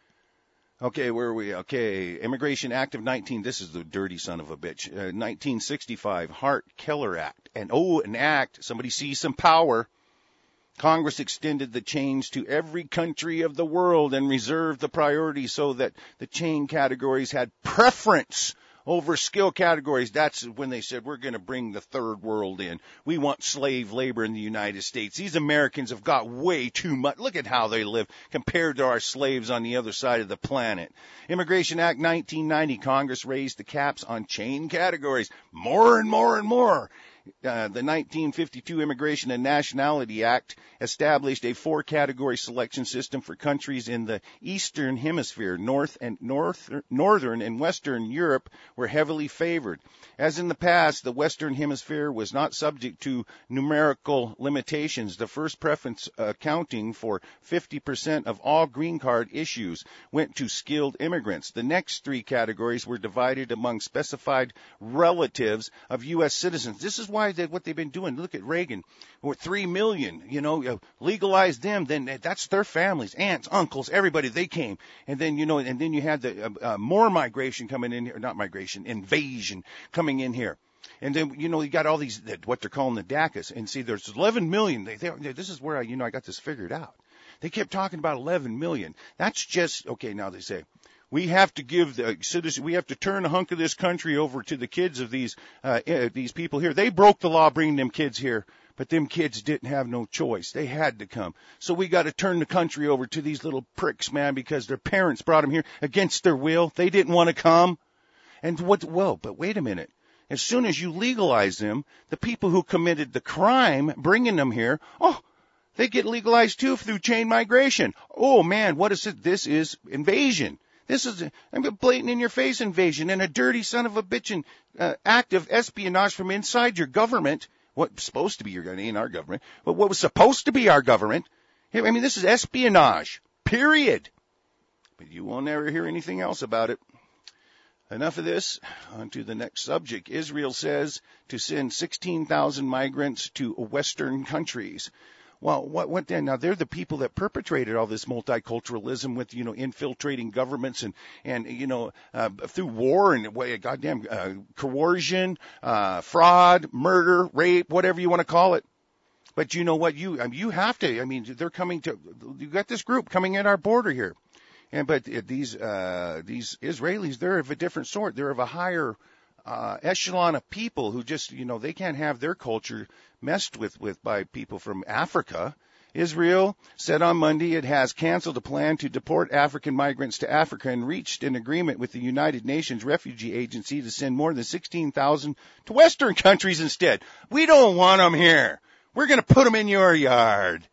Okay, where are we? Okay, Immigration Act of nineteen. This is the dirty son of a bitch. Uh, nineteen sixty-five, Hart-Keller Act, and oh, an act. Somebody sees some power. Congress extended the chains to every country of the world and reserved the priority so that the chain categories had preference over skill categories. That's when they said, we're going to bring the third world in. We want slave labor in the United States. These Americans have got way too much. Look at how they live compared to our slaves on the other side of the planet. Immigration Act nineteen ninety, Congress raised the caps on chain categories more and more and more. Uh, the nineteen fifty-two Immigration and Nationality Act established a four-category selection system for countries in the Eastern Hemisphere. North and North, Northern and Western Europe were heavily favored. As in the past, the Western Hemisphere was not subject to numerical limitations. The first preference accounting for fifty percent of all green card issues went to skilled immigrants. The next three categories were divided among specified relatives of U S citizens. This is why Why they, what they've been doing. Look at Reagan, with three million, you know, uh, legalize them. Then that's their families, aunts, uncles, everybody. They came, and then you know, and then you had the uh, uh, more migration coming in here, not migration, invasion coming in here. And then, you know, you got all these, what they're calling the D A C As. And see, there's eleven million. They, they, this is where I, you know, I got this figured out. They kept talking about eleven million. That's just, okay, now they say, we have to give the citizens, we have to turn a hunk of this country over to the kids of these, uh, uh, these people here. They broke the law bringing them kids here, but them kids didn't have no choice. They had to come. So we got to turn the country over to these little pricks, man, because their parents brought them here against their will. They didn't want to come. And what, well, but wait a minute. As soon as you legalize them, the people who committed the crime bringing them here, oh, they get legalized too through chain migration. Oh man, what is it? This is invasion. This is a, a blatant in-your-face invasion and a dirty son of a bitchin' uh, act of espionage from inside your government. What's supposed to be your government, ain't our government, but what was supposed to be our government. I mean, this is espionage, period. But you won't ever hear anything else about it. Enough of this. On to the next subject. Israel says to send sixteen thousand migrants to Western countries. Well, what went then? Now, they're the people that perpetrated all this multiculturalism with, you know, infiltrating governments and, and you know, uh, through war and goddamn uh, coercion, uh, fraud, murder, rape, whatever you want to call it. But you know what? You I mean, you have to. I mean, they're coming to. You got this group coming at our border here, and but these uh, these Israelis, they're of a different sort. They're of a higher uh, echelon of people who just, you know, they can't have their culture messed with, with by people from Africa. Israel said on Monday it has canceled a plan to deport African migrants to Africa and reached an agreement with the United Nations Refugee Agency to send more than sixteen thousand to Western countries instead. We don't want them here. We're going to put them in your yard.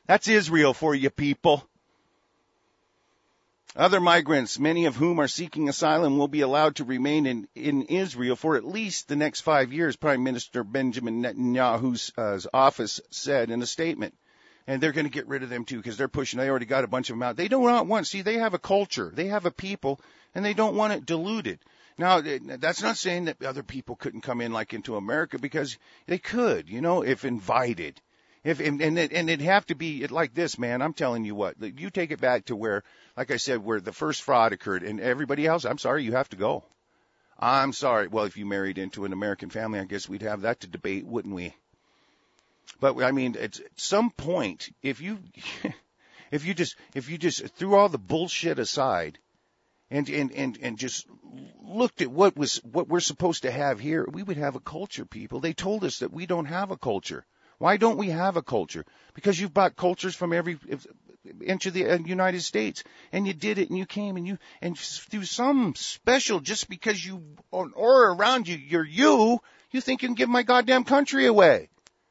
That's Israel for you people. Other migrants, many of whom are seeking asylum, will be allowed to remain in, in Israel for at least the next five years, Prime Minister Benjamin Netanyahu's uh, office said in a statement. And they're going to get rid of them, too, because they're pushing. They already got a bunch of them out. They don't want, see, they have a culture. They have a people, and they don't want it diluted. Now, that's not saying that other people couldn't come in like into America, because they could, you know, if invited. If and and, it, and it'd have to be like this, man. I'm telling you what. You take it back to where, like I said, where the first fraud occurred, and everybody else, I'm sorry, you have to go. I'm sorry. Well, if you married into an American family, I guess we'd have that to debate, wouldn't we? But I mean, at some point, if you if you just if you just threw all the bullshit aside and and and and just looked at what was what we're supposed to have here, we would have a culture, people. They told us that we don't have a culture. Why don't we have a culture? Because you've brought cultures from every inch of the United States, and you did it, and you came, and you, and through some special, just because you, or around you, you're you, you think you can give my goddamn country away.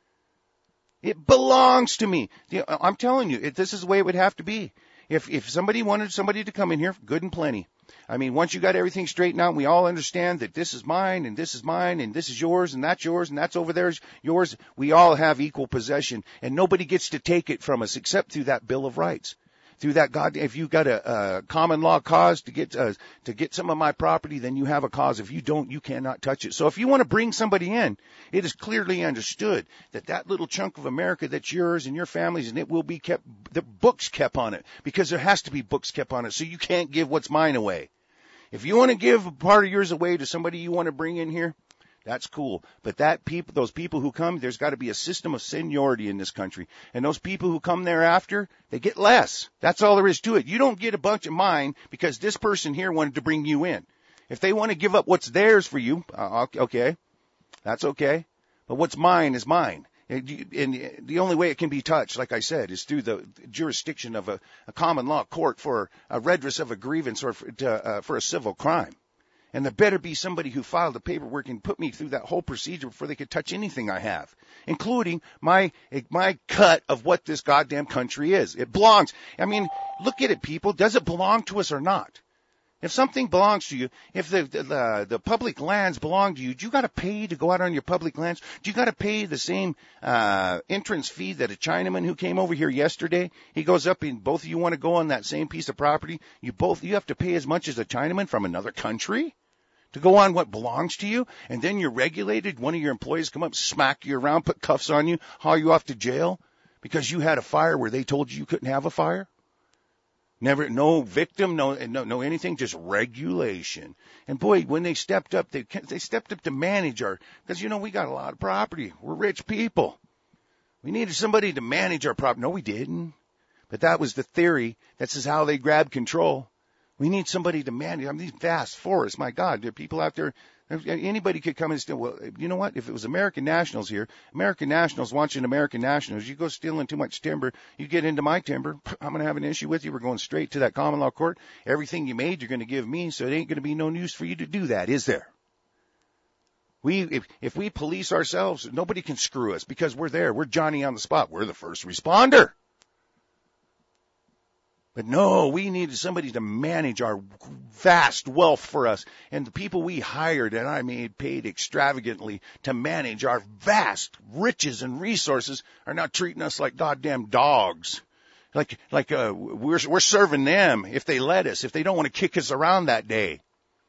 It belongs to me. I'm telling you, this is the way it would have to be. If if somebody wanted somebody to come in here, good and plenty. I mean, once you got everything straightened out, and we all understand that this is mine, and this is mine, and this is yours, and that's yours, and that's over there is yours. We all have equal possession, and nobody gets to take it from us except through that Bill of Rights. Through that God, if you've got a, a common law cause to get uh, to get some of my property, then you have a cause. If you don't, you cannot touch it. So if you want to bring somebody in, it is clearly understood that that little chunk of America that's yours and your family's, and it will be kept, the books kept on it, because there has to be books kept on it. So you can't give what's mine away. If you want to give a part of yours away to somebody you want to bring in here, that's cool. But that people, those people who come, there's got to be a system of seniority in this country. And those people who come thereafter, they get less. That's all there is to it. You don't get a bunch of mine because this person here wanted to bring you in. If they want to give up what's theirs for you, uh, okay, that's okay. But what's mine is mine. And the only way it can be touched, like I said, is through the jurisdiction of a, a common law court for a redress of a grievance or for, to, uh, for a civil crime. And there better be somebody who filed the paperwork and put me through that whole procedure before they could touch anything I have, including my my cut of what this goddamn country is. It belongs. I mean, look at it, people. Does it belong to us or not? If something belongs to you, if the the, the public lands belong to you, do you got to pay to go out on your public lands? Do you got to pay the same uh entrance fee that a Chinaman who came over here yesterday? He goes up and both of you want to go on that same piece of property. You both you have to pay as much as a Chinaman from another country to go on what belongs to you, and then you're regulated. One of your employees come up, smack you around, put cuffs on you, haul you off to jail because you had a fire where they told you you couldn't have a fire. Never, no victim, no, no, no anything, just regulation. And boy, when they stepped up, they they stepped up to manage our, because you know we got a lot of property. We're rich people. We needed somebody to manage our property. No, we didn't. But that was the theory. This is how they grabbed control. We need somebody to manage. I mean, these vast forests. My God, there are people out there. Anybody could come and steal. Well, you know what? If it was American nationals here, American nationals watching American nationals, you go stealing too much timber, you get into my timber, I'm going to have an issue with you. We're going straight to that common law court. Everything you made, you're going to give me, so it ain't going to be no use for you to do that, is there? We, if, if we police ourselves, nobody can screw us because we're there. We're Johnny on the spot. We're the first responder. But no, we needed somebody to manage our vast wealth for us. And the people we hired, and I mean paid extravagantly to manage our vast riches and resources, are now treating us like goddamn dogs. Like, like, uh, we're, we're serving them if they let us, if they don't want to kick us around that day.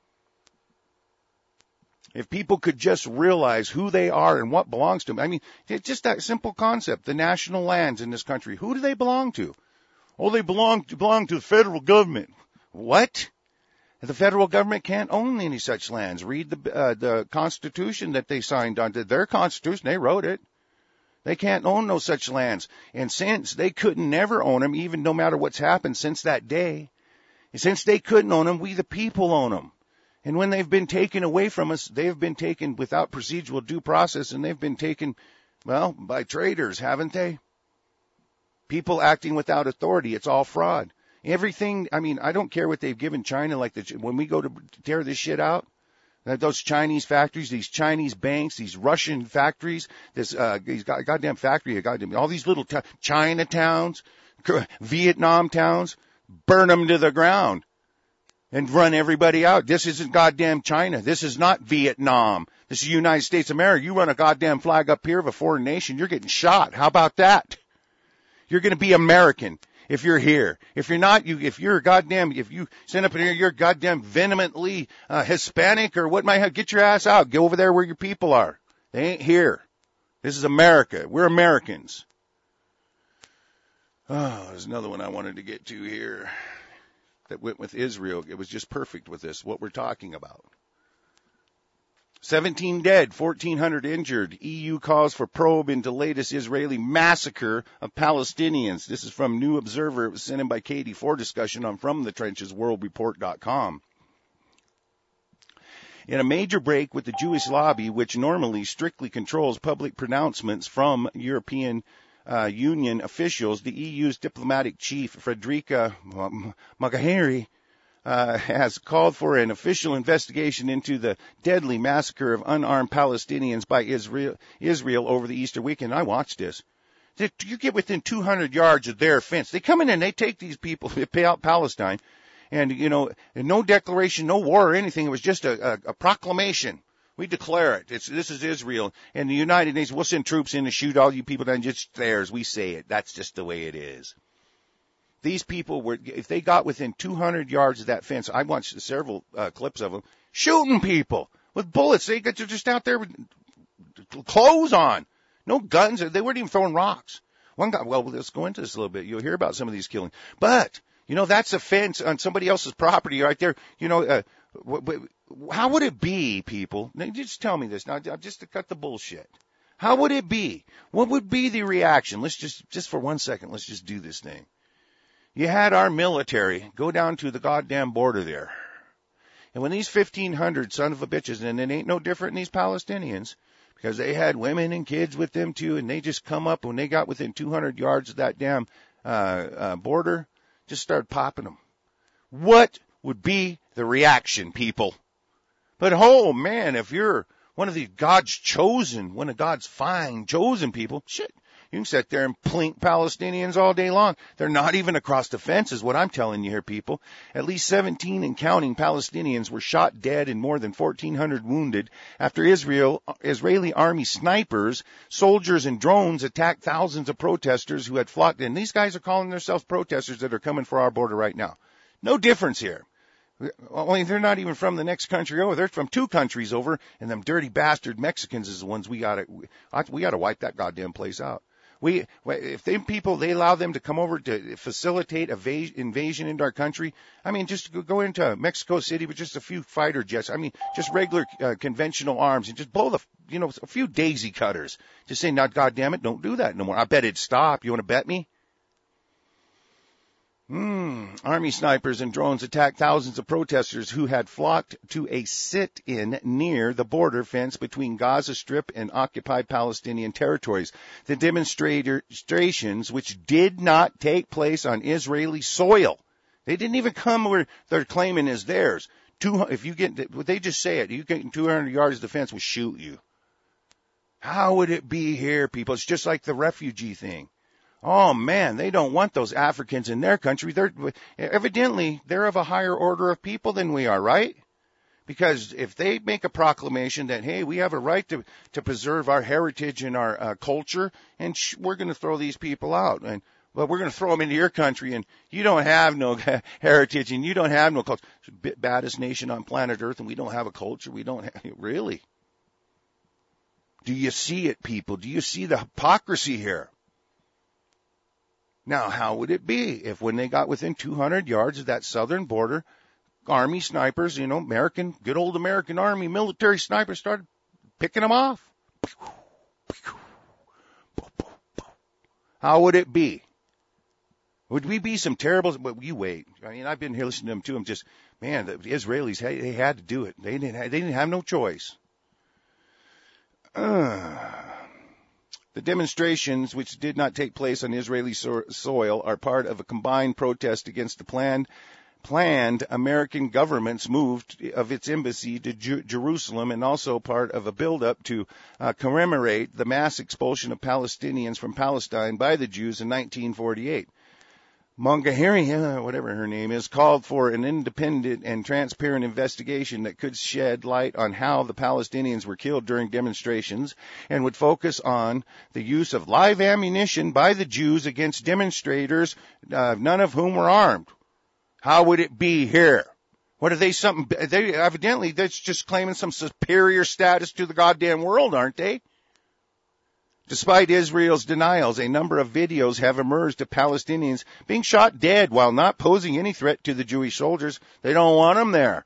If people could just realize who they are and what belongs to them. I mean, it's just that simple concept. The national lands in this country, who do they belong to? Oh, they belong to, belong to the federal government. What? The federal government can't own any such lands. Read the uh, the Constitution that they signed on to. Their Constitution, they wrote it. They can't own no such lands. And since they couldn't never own them, even no matter what's happened since that day, since they couldn't own them, we the people own them. And when they've been taken away from us, they've been taken without procedural due process, and they've been taken, well, by traitors, haven't they? People acting without authority. It's all fraud. Everything, I mean, I don't care what they've given China. Like the, when we go to tear this shit out, Those Chinese factories, these Chinese banks, these Russian factories, this uh, these goddamn factory, goddamn all these little t- Chinatowns, Vietnam towns, burn them to the ground and run everybody out. This isn't goddamn China. This is not Vietnam. This is the United States of America. You run a goddamn flag up here of a foreign nation, you're getting shot. How about that? You're going to be American if you're here. If you're not, you, if you're goddamn, if you stand up in here, you're goddamn vehemently uh, Hispanic or what might have, get your ass out. Go over there where your people are. They ain't here. This is America. We're Americans. Oh, there's another one I wanted to get to here that went with Israel. It was just perfect with this, what we're talking about. seventeen dead, fourteen hundred injured. E U calls for probe into latest Israeli massacre of Palestinians. This is from New Observer. It was sent in by Katie for discussion on from the trenches world report dot com. In a major break with the Jewish lobby, which normally strictly controls public pronouncements from European uh, Union officials, the E U's diplomatic chief, Frederica Mogherini, Uh, has called for an official investigation into the deadly massacre of unarmed Palestinians by Israel, Israel over the Easter weekend. I watched this. You get within two hundred yards of their fence. They come in and they take these people, they pay out Palestine, and, you know, no declaration, no war or anything. It was just a, a, a proclamation. We declare it. It's, this is Israel. And the United Nations, we'll send troops in to shoot all you people down. Just theirs. We say it. That's just the way it is. These people were, if they got within two hundred yards of that fence, I watched several uh, clips of them shooting people with bullets. They got just out there with clothes on, no guns. They weren't even throwing rocks. One guy, well, let's go into this a little bit. You'll hear about some of these killings. But, you know, that's a fence on somebody else's property right there. You know, uh, w- w- how would it be, people? Now, just tell me this now, just to cut the bullshit. How would it be? What would be the reaction? Let's just, just for one second, let's just do this thing. You had our military go down to the goddamn border there. And when these fifteen hundred son of a bitches, and it ain't no different than these Palestinians, because they had women and kids with them too, and they just come up when they got within two hundred yards of that damn uh, uh, border, just started popping them. What would be the reaction, people? But oh man, if you're one of these God's chosen, one of God's fine chosen people, shit. You can sit there and plink Palestinians all day long. They're not even across the fence is what I'm telling you here, people. At least seventeen and counting Palestinians were shot dead and more than fourteen hundred wounded after Israel, Israeli army snipers, soldiers, and drones attacked thousands of protesters who had flocked in. These guys are calling themselves protesters that are coming for our border right now. No difference here. Only they're not even from the next country over. They're from two countries over, and them dirty bastard Mexicans is the ones we gotta, we gotta wipe that goddamn place out. We, if they people, they allow them to come over to facilitate evas- invasion into our country. I mean, just go into Mexico City with just a few fighter jets. I mean, just regular uh, conventional arms and just blow the, you know, a few daisy cutters. Just say, now, goddamn it, don't do that no more. I bet it'd stop. You want to bet me? Hmm. Army snipers and drones attacked thousands of protesters who had flocked to a sit-in near the border fence between Gaza Strip and occupied Palestinian territories. The demonstrations, which did not take place on Israeli soil, they didn't even come where they're claiming is theirs. Two, if you get, they just say it, you get two hundred yards of the fence, will shoot you. How would it be here, people? It's just like the refugee thing. Oh man, they don't want those Africans in their country. They're evidently they're of a higher order of people than we are, right? Because if they make a proclamation that, hey, we have a right to to preserve our heritage and our uh, culture, and sh- we're going to throw these people out, and well, we're going to throw them into your country, and you don't have no heritage, and you don't have no culture. It's the baddest nation on planet Earth, and we don't have a culture. We don't have, really. Do you see it, people? Do you see the hypocrisy here? Now, how would it be if when they got within two hundred yards of that southern border, Army snipers, you know, American, good old American Army military snipers started picking them off? How would it be? Would we be some terrible, but you wait. I mean, I've been here listening to them too. I'm just, man, the Israelis, they had to do it. They didn't have, they didn't have no choice. Uh, The demonstrations, which did not take place on Israeli so- soil, are part of a combined protest against the planned planned American government's move of its embassy to Ju- Jerusalem, and also part of a buildup to uh, commemorate the mass expulsion of Palestinians from Palestine by the Jews in nineteen forty-eight. Mogherini, whatever her name is, called for an independent and transparent investigation that could shed light on how the Palestinians were killed during demonstrations and would focus on the use of live ammunition by the Jews against demonstrators, uh, none of whom were armed. How would it be here? What are they something, they evidently, that's just claiming some superior status to the goddamn world, aren't they? Despite Israel's denials, a number of videos have emerged of Palestinians being shot dead while not posing any threat to the Jewish soldiers. They don't want them there.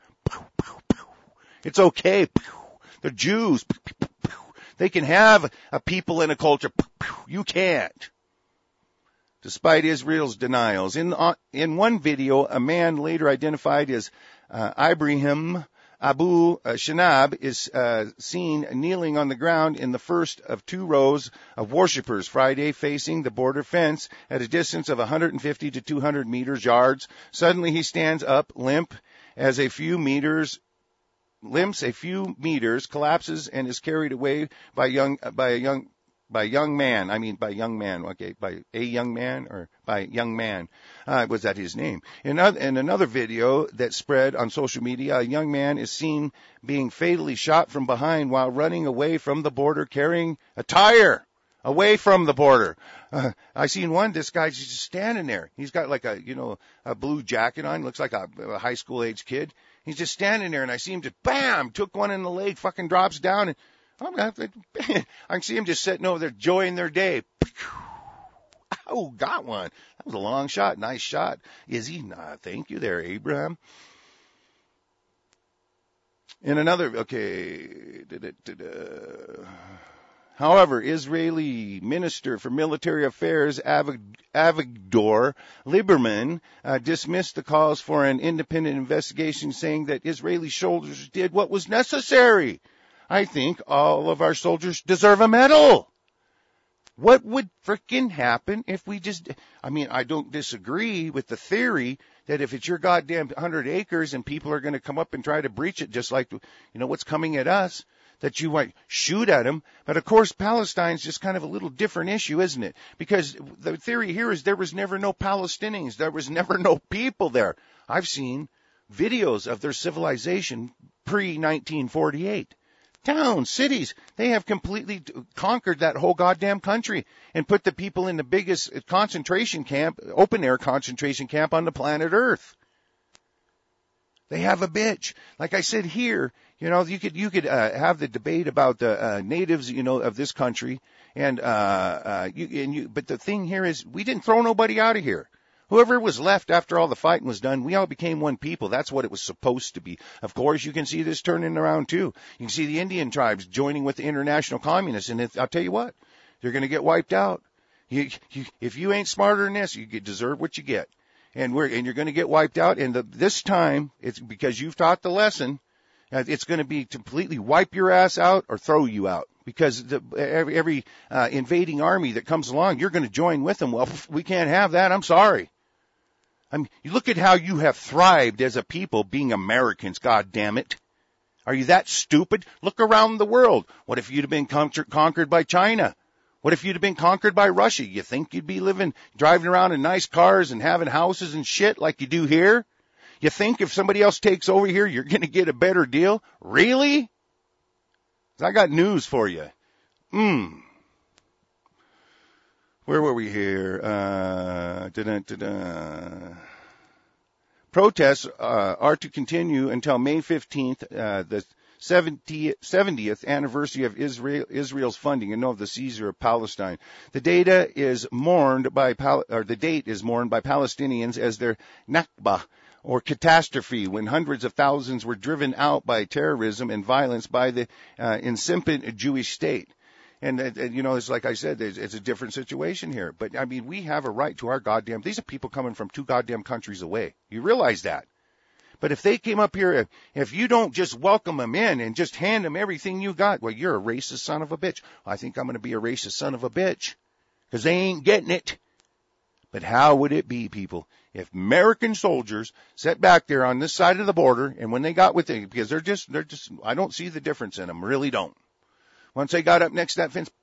It's okay. They're Jews. They can have a people and a culture. You can't. Despite Israel's denials. In, uh, in one video, a man later identified as uh, Ibrahim Abu Shanab is uh, seen kneeling on the ground in the first of two rows of worshippers Friday, facing the border fence at a distance of one hundred fifty to two hundred meters yards. Suddenly he stands up, limp as a few meters, limps a few meters, collapses, and is carried away by young by a young by young man. I mean by young man. Okay, by a young man or by young man. Uh, was that his name? In, other, in another video that spread on social media, a young man is seen being fatally shot from behind while running away from the border carrying a tire away from the border. Uh, I seen one, this guy's just standing there. He's got like a, you know, a blue jacket on, looks like a, a high school age kid. He's just standing there, and I see him just, bam, took one in the leg, fucking drops down, and I'm gonna have to, I can see him just sitting over there enjoying their day. Oh, got one. That was a long shot. Nice shot. Is he? Nah, thank you there, Abraham. In another, okay. Da-da-da-da. However, Israeli Minister for Military Affairs Avigdor Lieberman uh, dismissed the calls for an independent investigation, saying that Israeli soldiers did what was necessary. I think all of our soldiers deserve a medal. What would frickin' happen if we just, I mean, I don't disagree with the theory that if it's your goddamn one hundred acres and people are going to come up and try to breach it just like, you know, what's coming at us, that you might shoot at them. But of course, Palestine's just kind of a little different issue, isn't it? Because the theory here is there was never no Palestinians. There was never no people there. I've seen videos of their civilization pre nineteen forty-eight. Towns, cities, they have completely conquered that whole goddamn country and put the people in the biggest concentration camp, open air concentration camp on the planet Earth. They have a bitch. Like I said here, you know, you could, you could, uh, have the debate about the, uh, natives, you know, of this country and, uh, uh, you, and you, but the thing here is we didn't throw nobody out of here. Whoever was left after all the fighting was done, we all became one people. That's what it was supposed to be. Of course, you can see this turning around too. You can see the Indian tribes joining with the international communists, and it, I'll tell you what, they're going to get wiped out. You, you, if you ain't smarter than this, you get, deserve what you get, and we're and you're going to get wiped out. And the, this time, it's because you've taught the lesson. Uh, it's going to be completely wipe your ass out or throw you out. Because the, every, every uh, invading army that comes along, you're going to join with them. Well, we can't have that. I'm sorry. I mean, you look at how you have thrived as a people being Americans, God damn it. Are you that stupid? Look around the world. What if you'd have been conquered, conquered by China? What if you'd have been conquered by Russia? You think you'd be living, driving around in nice cars and having houses and shit like you do here? You think if somebody else takes over here, you're going to get a better deal? Really? I got news for you. Hmm. Where were we here? Uh, da-da-da-da. Protests uh, are to continue until May fifteenth, uh, the seventieth anniversary of Israel, Israel's funding and no of the seizure of Palestine. The data is mourned by Pal- or the date is mourned by Palestinians as their Nakba, or catastrophe, when hundreds of thousands were driven out by terrorism and violence by the uh, incipient Jewish state. And, uh, you know, it's like I said, it's, it's a different situation here. But, I mean, we have a right to our goddamn, these are people coming from two goddamn countries away. You realize that. But if they came up here, if, if you don't just welcome them in and just hand them everything you got, well, you're a racist son of a bitch. I think I'm going to be a racist son of a bitch because they ain't getting it. But how would it be, people, if American soldiers sat back there on this side of the border, and when they got with it, because they're just, they're just, I don't see the difference in them, really don't. Once they got up next to that fence,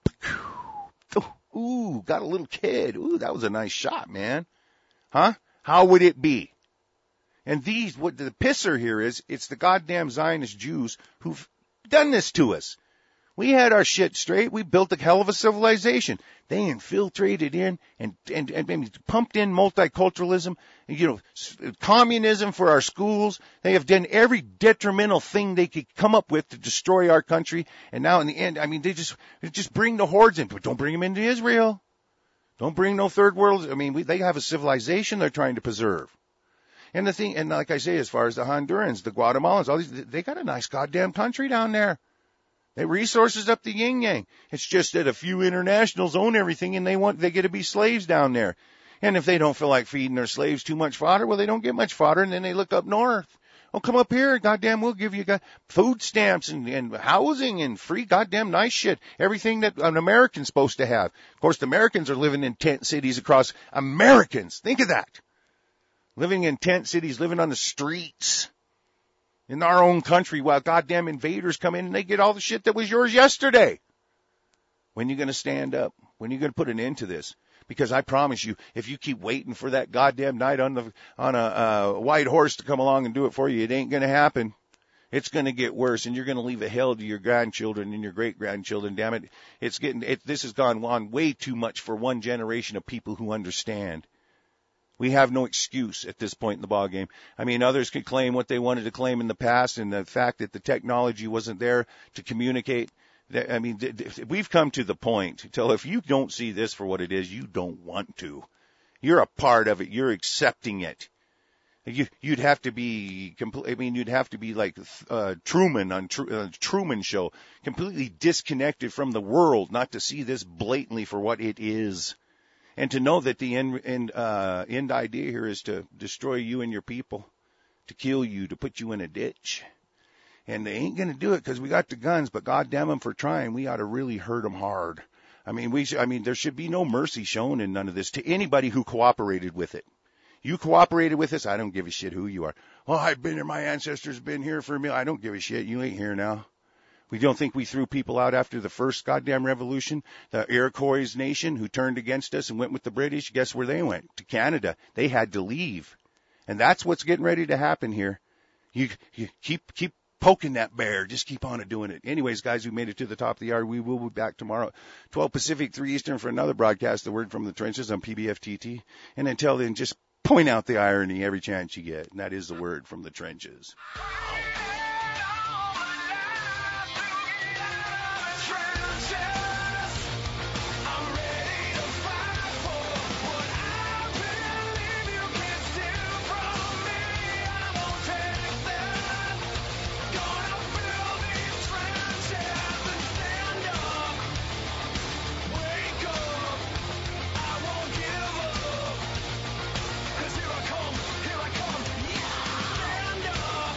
ooh, got a little kid. Ooh, that was a nice shot, man. Huh? How would it be? And these, what the pisser here is, it's the goddamn Zionist Jews who've done this to us. We had our shit straight. We built a hell of a civilization. They infiltrated in and, and, and pumped in multiculturalism, you know, communism for our schools. They have done every detrimental thing they could come up with to destroy our country. And now in the end, I mean, they just, they just bring the hordes in, but don't bring them into Israel. Don't bring no third world. I mean, we, they have a civilization they're trying to preserve. And the thing, and like I say, as far as the Hondurans, the Guatemalans, all these, they got a nice goddamn country down there. They resources up the yin yang. It's just that a few internationals own everything and they want, they get to be slaves down there. And if they don't feel like feeding their slaves too much fodder, well, they don't get much fodder and then they look up north. Oh, come up here. Goddamn, we'll give you food stamps and, and housing and free goddamn nice shit. Everything that an American's supposed to have. Of course, the Americans are living in tent cities across Americans. Think of that. Living in tent cities, living on the streets. In our own country while goddamn invaders come in and they get all the shit that was yours yesterday. When are you going to stand up? When are you going to put an end to this? Because I promise you, if you keep waiting for that goddamn knight on the on a uh, white horse to come along and do it for you, it ain't going to happen. It's going to get worse, and you're going to leave a hell to your grandchildren and your great-grandchildren. Damn it. It's getting, it, this has gone on way too much for one generation of people who understand. We have no excuse at this point in the ballgame. I mean, others could claim what they wanted to claim in the past, and the fact that the technology wasn't there to communicate. I mean, we've come to the point till if you don't see this for what it is, you don't want to. You're a part of it. You're accepting it. You, you'd have to be, I mean, you'd have to be like uh, Truman on Tr- uh, Truman Show, completely disconnected from the world, not to see this blatantly for what it is. And to know that the end, end, uh, end idea here is to destroy you and your people, to kill you, to put you in a ditch. And they ain't going to do it because we got the guns, but goddamn them for trying. We ought to really hurt them hard. I mean, we, I mean, there should be no mercy shown in none of this to anybody who cooperated with it. You cooperated with us, I don't give a shit who you are. Oh, I've been here, my ancestors have been here for a meal. I don't give a shit. You ain't here now. We don't think we threw people out after the first goddamn revolution? The Iroquois nation who turned against us and went with the British, guess where they went? To Canada. They had to leave. And that's what's getting ready to happen here. You, you keep, keep poking that bear. Just keep on doing it. Anyways, guys, we made it to the top of the hour. We will be back tomorrow, twelve Pacific, three Eastern, for another broadcast, The Word from the Trenches on P B F T T. And until then, just point out the irony every chance you get. And that is The Word from the Trenches.